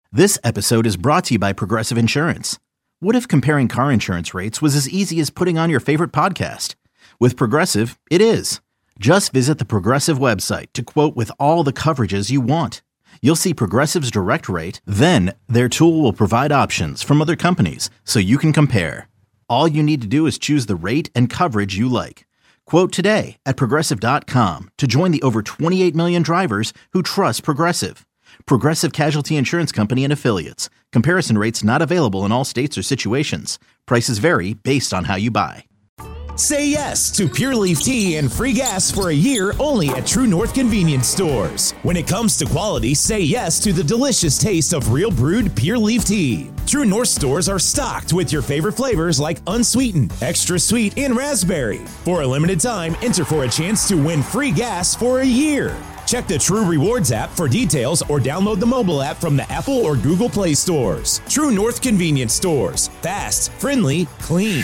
This episode is brought to you by Progressive Insurance. What if comparing car insurance rates was as easy as putting on your favorite podcast? With Progressive, it is. Just visit the Progressive website to quote with all the coverages you want. You'll see Progressive's direct rate, then their tool will provide options from other companies so you can compare. All you need to do is choose the rate and coverage you like. Quote today at Progressive.com to join the over 28 million drivers who trust Progressive. Progressive Casualty Insurance Company and Affiliates. Comparison rates not available in all states or situations. Prices vary based on how you buy. Say yes to Pure Leaf Tea and free gas for a year only at True North Convenience Stores. When it comes to quality, say yes to the delicious taste of real brewed Pure Leaf Tea. True North stores are stocked with your favorite flavors like unsweetened, extra sweet, and raspberry. For a limited time, enter for a chance to win free gas for a year. Check the True Rewards app for details or download the mobile app from the Apple or Google Play stores. True North Convenience Stores. Fast, friendly, clean.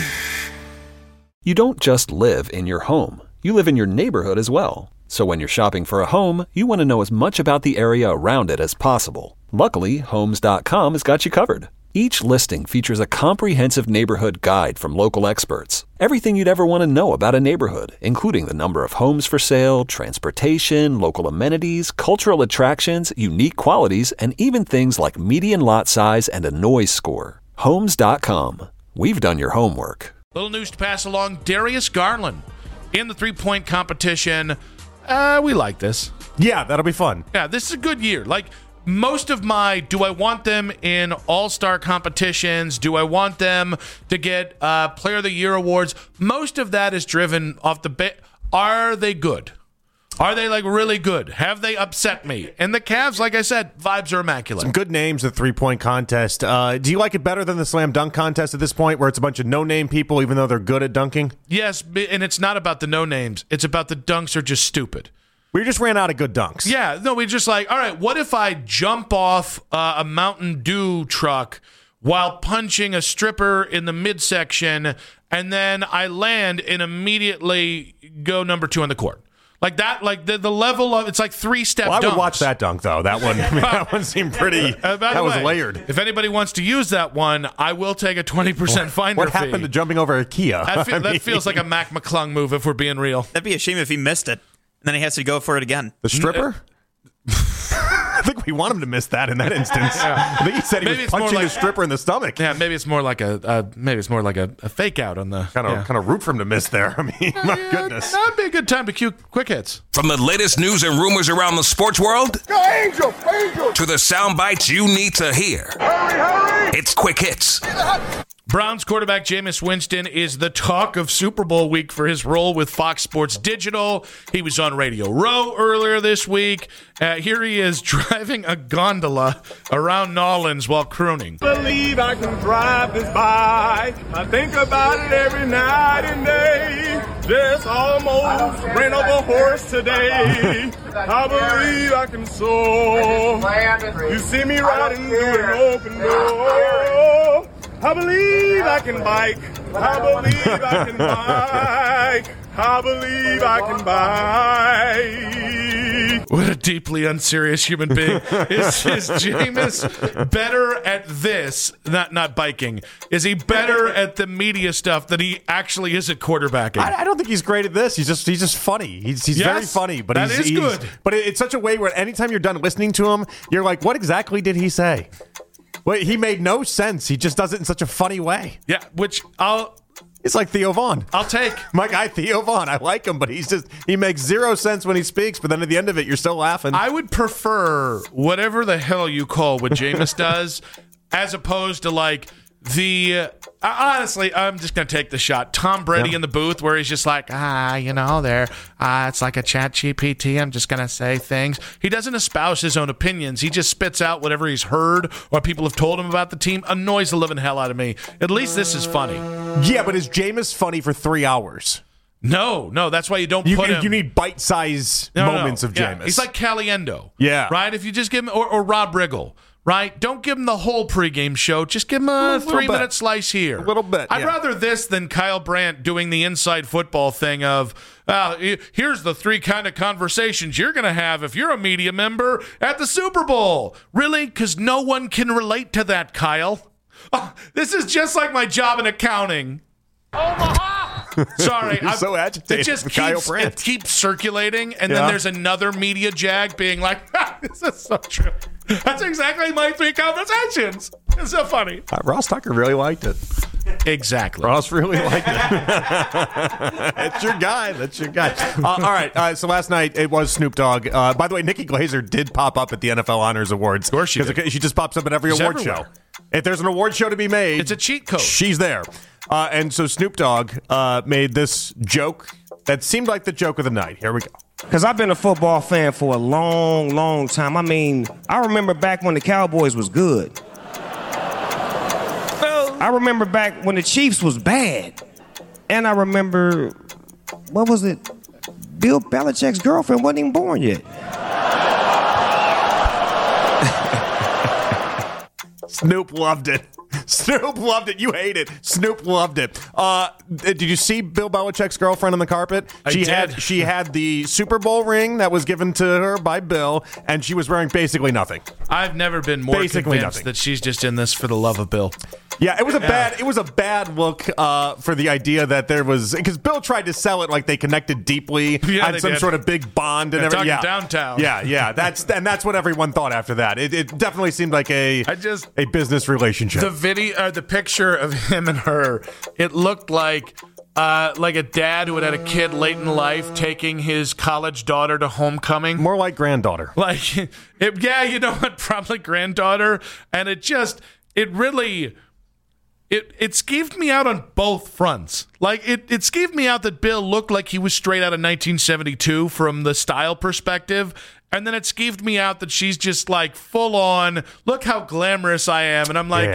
You don't just live in your home. You live in your neighborhood as well. So when you're shopping for a home, you want to know as much about the area around it as possible. Luckily, Homes.com has got you covered. Each listing features a comprehensive neighborhood guide from local experts. Everything you'd ever want to know about a neighborhood, including the number of homes for sale, transportation, local amenities, cultural attractions, unique qualities, and even things like median lot size and a noise score. Homes.com. We've done your homework. Little news to pass along. Darius Garland in the three-point competition. We like this. Yeah, that'll be fun. Yeah, this is a good year. Like, most of my, do I want them in all-star competitions? Do I want them to get Player of the Year awards? Most of that is driven off the are they good? Are they, like, really good? Have they upset me? And the Cavs, like I said, vibes are immaculate. Some good names, the three-point contest. Do you like it better than the slam dunk contest at this point, where it's a bunch of no-name people, even though they're good at dunking? Yes, and it's not about the no-names. It's about the dunks are just stupid. We just ran out of good dunks. Yeah, no, we just like, all right, what if I jump off a Mountain Dew truck while punching a stripper in the midsection, and then I land and immediately go number 2 on the court? Like that, like the level of, it's like 3-step Well, I dunks. would watch that dunk, though. That one, that one seemed pretty, that was layered. If anybody wants to use that one, I will take a 20% finder What happened to jumping over IKEA? That feels like a Mac McClung move, if we're being real. That'd be a shame if he missed it. And then he has to go for it again. The stripper? I think we want him to miss that in that instance. I think he said he was punching the stripper in the stomach. Yeah, maybe it's more like a fake out on the kind of root for him to miss there. I mean, my goodness, that'd be a good time to cue quick hits. From the latest news and rumors around the sports world, Go Angel, Angel, to the sound bites you need to hear. Hurry! It's quick hits. Browns quarterback Jameis Winston is the talk of Super Bowl week for his role with Fox Sports Digital. He was on Radio Row earlier this week. Here he is driving a gondola around Nolans while crooning. Believe I can drive this bike. I think about it every night and day. Just almost ran over a horse today. I believe I can soar. You see me riding through an open door. I believe I can bike. I believe I can bike. I believe I can bike. What a deeply unserious human being. Is Jameis better at this? Not biking. Is he better at the media stuff than he actually is at quarterbacking? I don't think he's great at this. He's just funny. He's very funny, but he's good. But it's such a way where anytime you're done listening to him, you're like, what exactly did he say? Well, he made no sense. He just does it in such a funny way. Yeah, which it's like Theo Vaughn. I'll take. My guy Theo Vaughn. I like him, but he makes zero sense when he speaks, but then at the end of it, you're still laughing. I would prefer whatever the hell you call what Jameis does, as opposed to like honestly, I'm just going to take the shot. Tom Brady in the booth where he's just like, it's like a chat GPT. I'm just going to say things. He doesn't espouse his own opinions. He just spits out whatever he's heard or people have told him about the team. Annoys the living hell out of me. At least this is funny. Yeah, but is Jameis funny for 3 hours? No, that's why you don't put him. You need bite-size moments of Jameis. He's like Caliendo. Yeah. Right? If you just give him, or Rob Riggle. right? Don't give him the whole pregame show. Just give him a 3-minute slice here. A little bit, I'd yeah. rather this than Kyle Brandt doing the inside football thing of, here's the 3 kind of conversations you're going to have if you're a media member at the Super Bowl. Really? Because no one can relate to that, Kyle. Oh, this is just like my job in accounting. Sorry, You're so agitated It just with Kyle keeps, Brandt. it keeps circulating, and Yeah. then there's another media jag being like, this is so true. That's exactly my 3 conversations. It's so funny. Ross Tucker really liked it. Exactly. Ross really liked it. That's your guy. That's your guy. All right. So last night it was Snoop Dogg. By the way, Nikki Glaser did pop up at the NFL Honors Awards. Of course she did. She just pops up at every She's award everywhere. show. If there's an award show to be made, It's a cheat code. she's there. And so Snoop Dogg made this joke that seemed like the joke of the night. Here we go. Because I've been a football fan for a long, long time. I mean, I remember back when the Cowboys was good. I remember back when the Chiefs was bad. And I remember, what was it? Bill Belichick's girlfriend wasn't even born yet. Snoop loved it. Snoop loved it. You hate it. Snoop loved it. Did you see Bill Belichick's girlfriend on the carpet? She had the Super Bowl ring that was given to her by Bill, and she was wearing basically nothing. I've never been more convinced that she's just in this for the love of Bill. Yeah, it was a bad look for the idea that there was, because Bill tried to sell it like they connected deeply on some sort of big bond and everything. Talking downtown. Yeah. That's what everyone thought after that. It definitely seemed like a business relationship. The picture of him and her, it looked like a dad who had a kid late in life taking his college daughter to homecoming. More like granddaughter. Probably granddaughter. And it really... It skeeved me out on both fronts. Like, it skeeved me out that Bill looked like he was straight out of 1972 from the style perspective. And then it skeeved me out that she's just like full on, look how glamorous I am. And I'm like,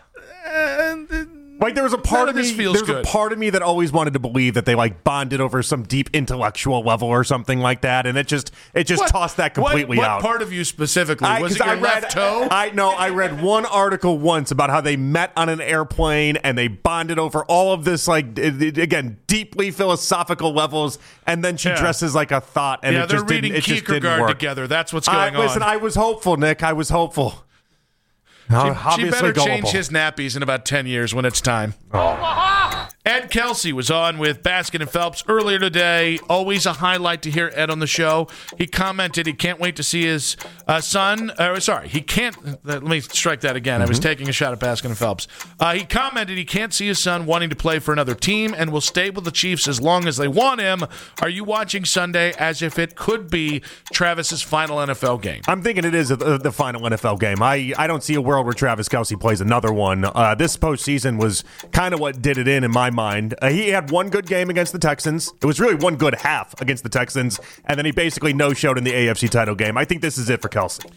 like there was a part of me. There's good. A part of me that always wanted to believe that they like bonded over some deep intellectual level or something like that, and it just tossed that completely out. What part of you specifically? Was it your left toe? I read one article once about how they met on an airplane and they bonded over all of this, like again, deeply philosophical levels, and then she dresses like a thought, and it just didn't. It just didn't work together. That's what's going on. Listen, I was hopeful, Nick. I was hopeful. She better change his nappies in about 10 years when it's time. Ed Kelsey was on with Baskin and Phelps earlier today. Always a highlight to hear Ed on the show. He commented he can't wait to see his son. He can't. Let me strike that again. I was taking a shot at Baskin and Phelps. He commented he can't see his son wanting to play for another team and will stay with the Chiefs as long as they want him. Are you watching Sunday as if it could be Travis's final NFL game? I'm thinking it is the final NFL game. I don't see a world where Travis Kelce plays another one. This postseason was kind of what did it in my mind. He had one good game against the Texans. It was really one good half against the Texans, and then he basically no-showed in the AFC title game. I think this is it for Kelce.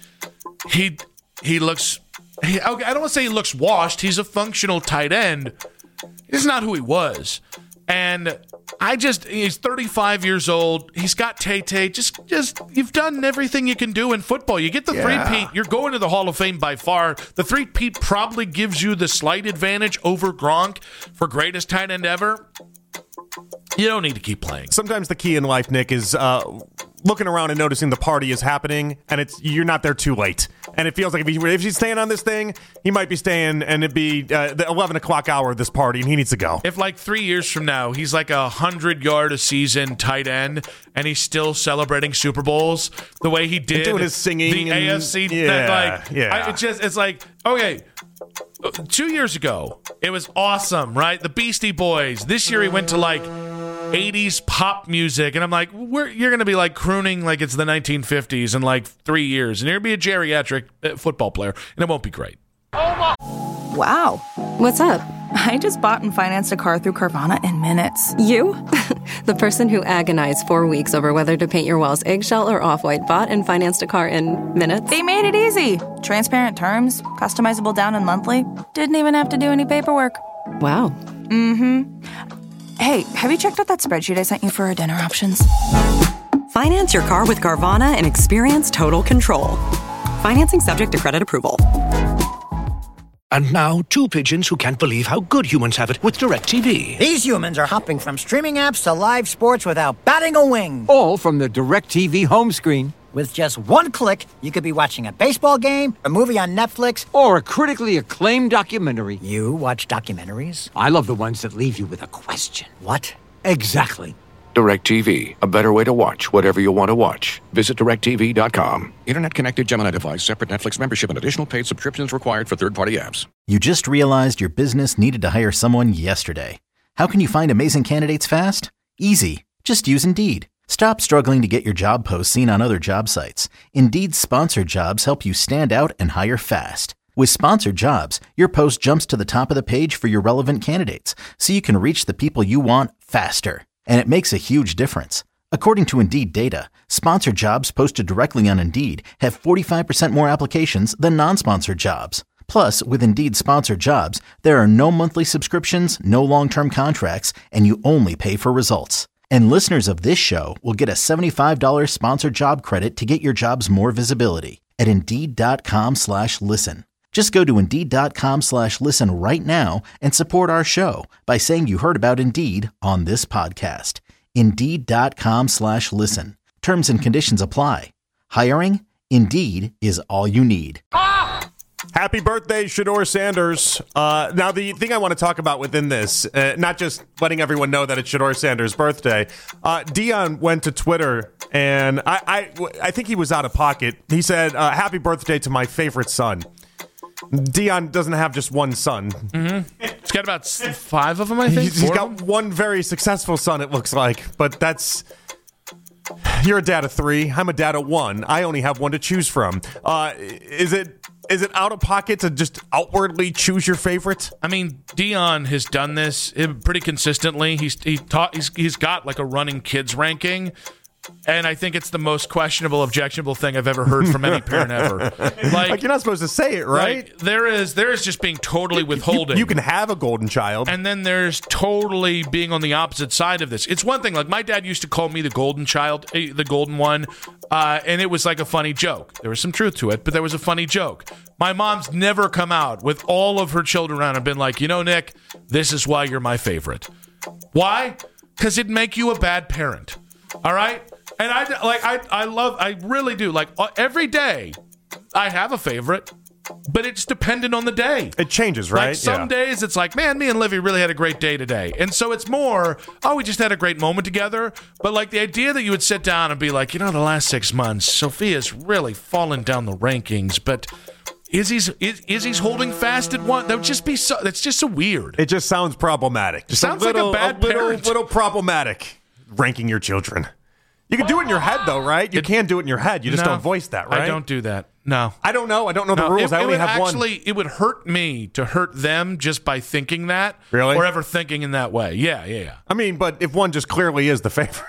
He looks... I don't want to say he looks washed. He's a functional tight end. He's not who he was. And he's 35 years old. He's got Tay-Tay. Just you've done everything you can do in football. You get the three-peat. You're going to the Hall of Fame by far. The three-peat probably gives you the slight advantage over Gronk for greatest tight end ever. You don't need to keep playing. Sometimes the key in life, Nick, is looking around and noticing the party is happening, and you're not there too late. And it feels like if he's staying on this thing, he might be staying, and it'd be the 11 o'clock hour of this party, and he needs to go. If like 3 years from now, he's like 100-yard a season tight end, and he's still celebrating Super Bowls the way he did, and doing his singing, the AFC. It's like, okay. 2 years ago, it was awesome, right? The Beastie Boys. This year, he went to like 80s pop music, and I'm like, you're going to be like crooning like it's the 1950s in like 3 years, and you're going to be a geriatric football player, and it won't be great. Wow. What's up? I just bought and financed a car through Carvana in minutes. You? The person who agonized 4 weeks over whether to paint your walls eggshell or off-white bought and financed a car in minutes? They made it easy. Transparent terms, customizable down and monthly. Didn't even have to do any paperwork. Wow. Mm-hmm. Hey, have you checked out that spreadsheet I sent you for our dinner options? Finance your car with Carvana and experience total control. Financing subject to credit approval. And now, two pigeons who can't believe how good humans have it with DirecTV. These humans are hopping from streaming apps to live sports without batting a wing. All from the DirecTV home screen. With just one click, you could be watching a baseball game, a movie on Netflix, or a critically acclaimed documentary. You watch documentaries? I love the ones that leave you with a question. What? Exactly. DirecTV, a better way to watch whatever you want to watch. Visit DirecTV.com. Internet-connected Gemini device, separate Netflix membership, and additional paid subscriptions required for third-party apps. You just realized your business needed to hire someone yesterday. How can you find amazing candidates fast? Easy. Just use Indeed. Stop struggling to get your job posts seen on other job sites. Indeed's sponsored jobs help you stand out and hire fast. With sponsored jobs, your post jumps to the top of the page for your relevant candidates, so you can reach the people you want faster. And it makes a huge difference. According to Indeed data, sponsored jobs posted directly on Indeed have 45% more applications than non-sponsored jobs. Plus, with Indeed sponsored jobs, there are no monthly subscriptions, no long-term contracts, and you only pay for results. And listeners of this show will get a $75 sponsored job credit to get your jobs more visibility at Indeed.com/listen. Just go to Indeed.com/listen right now and support our show by saying you heard about Indeed on this podcast. Indeed.com/listen. Terms and conditions apply. Hiring? Indeed is all you need. Happy birthday, Shedeur Sanders. Now, the thing I want to talk about within this, not just letting everyone know that it's Shedeur Sanders' birthday, Deion went to Twitter, and I think he was out of pocket. He said, happy birthday to my favorite son. Deion doesn't have just one son. Mm-hmm. He's got about 5 of them, I think. He's got one very successful son, it looks like. But that's... You're a dad of 3. I'm a dad of 1. I only have one to choose from. Is it out of pocket to just outwardly choose your favorite? I mean, Deion has done this pretty consistently. He's got like a running kids ranking. And I think it's the most questionable, objectionable thing I've ever heard from any parent ever. Like you're not supposed to say it, right? Like, there is just being totally withholding. You can have a golden child. And then there's totally being on the opposite side of this. It's one thing, like my dad used to call me the golden child, the golden one, and it was like a funny joke. There was some truth to it, but there was a funny joke. My mom's never come out with all of her children around and been like, Nick, this is why you're my favorite. Why? Because it'd make you a bad parent. All right? And I really do. Like every day I have a favorite, but it's dependent on the day. It changes, right? Like some days it's like, man, me and Livy really had a great day today. And so it's more, we just had a great moment together. But like the idea that you would sit down and be like, the last 6 months, Sophia's really fallen down the rankings, but Izzy's holding fast at one. That would just be that's just so weird. It just sounds problematic. Just sounds like a bad parent. Little problematic. Ranking your children. You can do it in your head, though, right? You can do it in your head. You just don't voice that, right? I don't do that. No. I don't know. I don't know the rules. I only have one. It would hurt me to hurt them just by thinking that. Really? Or ever thinking in that way. Yeah. I mean, but if one just clearly is the favorite.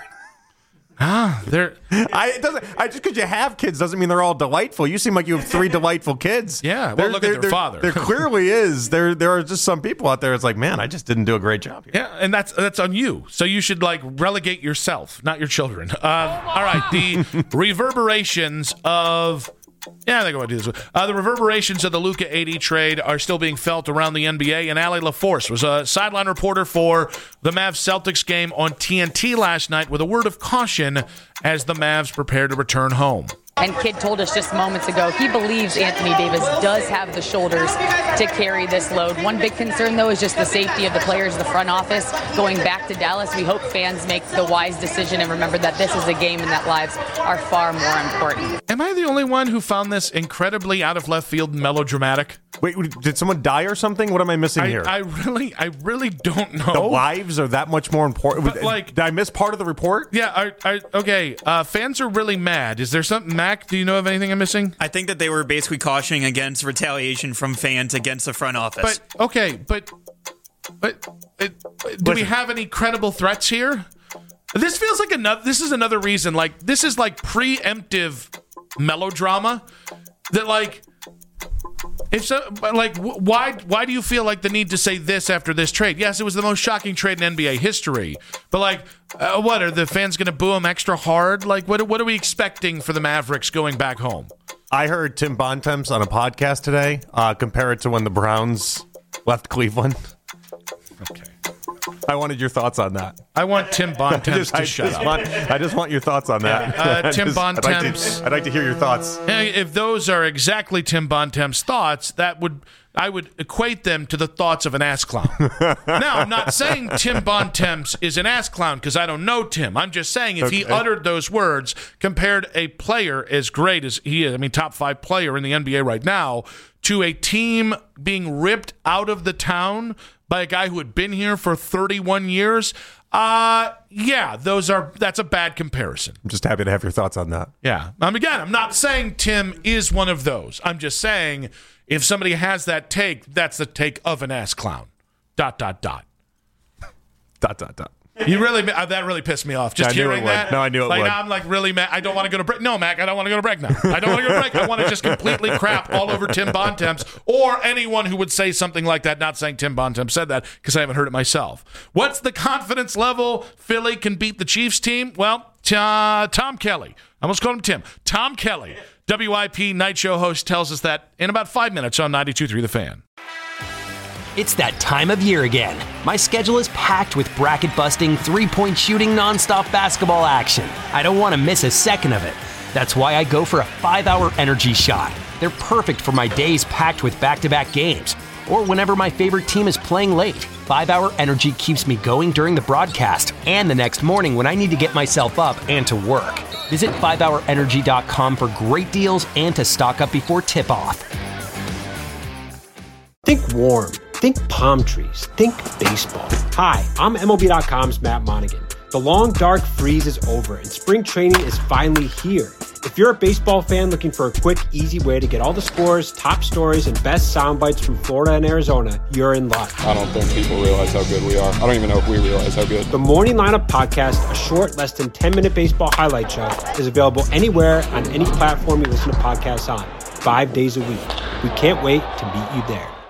Just because you have kids doesn't mean they're all delightful. You seem like you have 3 delightful kids. Yeah, well, look at their father. There clearly is. There are just some people out there. It's like, man, I just didn't do a great job here. Yeah, and that's on you. So you should relegate yourself, not your children. All right, the reverberations of. Yeah, I think I want to do this. The reverberations of the Luka AD trade are still being felt around the NBA, and Allie LaForce was a sideline reporter for the Mavs-Celtics game on TNT last night with a word of caution as the Mavs prepare to return home. And Kidd told us just moments ago he believes Anthony Davis does have the shoulders to carry this load. One big concern, though, is just the safety of the players, the front office, going back to Dallas. We hope fans make the wise decision and remember that this is a game and that lives are far more important. Am I the only one who found this incredibly out of left field and melodramatic? Wait, did someone die or something? What am I missing here? I really don't know. The lives are that much more important. But did I miss part of the report? Yeah. Okay. Fans are really mad. Is there something, Mac? Do you know of anything I'm missing? I think that they were basically cautioning against retaliation from fans against the front office. But do we have any credible threats here? This feels like this is another reason. Like this is like preemptive melodrama that like. If so, like, why do you feel like the need to say this after this trade? Yes, it was the most shocking trade in NBA history. But, like, what, are the fans going to boo him extra hard? Like, what are we expecting for the Mavericks going back home? I heard Tim Bontemps on a podcast today compare it to when the Browns left Cleveland. Okay. I wanted your thoughts on that. I want Tim Bontemps to shut up. I just want your thoughts on that. Tim Bontemps. I'd like to hear your thoughts. If those are exactly Tim Bontemps' thoughts, I would equate them to the thoughts of an ass clown. Now, I'm not saying Tim Bontemps is an ass clown because I don't know Tim. I'm just saying if he uttered those words, compared a player as great as he is, top 5 player in the NBA right now, to a team being ripped out of the town by a guy who had been here for 31 years, that's a bad comparison. I'm just happy to have your thoughts on that. Yeah. Again, I'm not saying Tim is one of those. I'm just saying if somebody has that take, that's the take of an ass clown. ... You really that really pissed me off. Just hearing that. No, I knew it would. Now I'm really mad. I don't want to go to break. No, Mac, I don't want to go to break now. I don't want to go to break. I want to just completely crap all over Tim Bontemps or anyone who would say something like that. Not saying Tim Bontemps said that because I haven't heard it myself. What's the confidence level Philly can beat the Chiefs team? Well, Tom Kelly. I almost called him Tim. Tom Kelly, WIP night show host, tells us that in about 5 minutes on 92.3 The Fan. It's that time of year again. My schedule is packed with bracket-busting, three-point shooting, nonstop basketball action. I don't want to miss a second of it. That's why I go for a 5-hour energy shot. They're perfect for my days packed with back-to-back games, or whenever my favorite team is playing late. 5-hour energy keeps me going during the broadcast and the next morning when I need to get myself up and to work. Visit 5hourenergy.com for great deals and to stock up before tip-off. Think warm. Think palm trees. Think baseball. Hi, I'm MLB.com's Matt Monaghan. The long, dark freeze is over, and spring training is finally here. If you're a baseball fan looking for a quick, easy way to get all the scores, top stories, and best sound bites from Florida and Arizona, you're in luck. I don't think people realize how good we are. I don't even know if we realize how good. The Morning Lineup Podcast, a short, less than 10-minute baseball highlight show, is available anywhere on any platform you listen to podcasts on, 5 days a week. We can't wait to meet you there.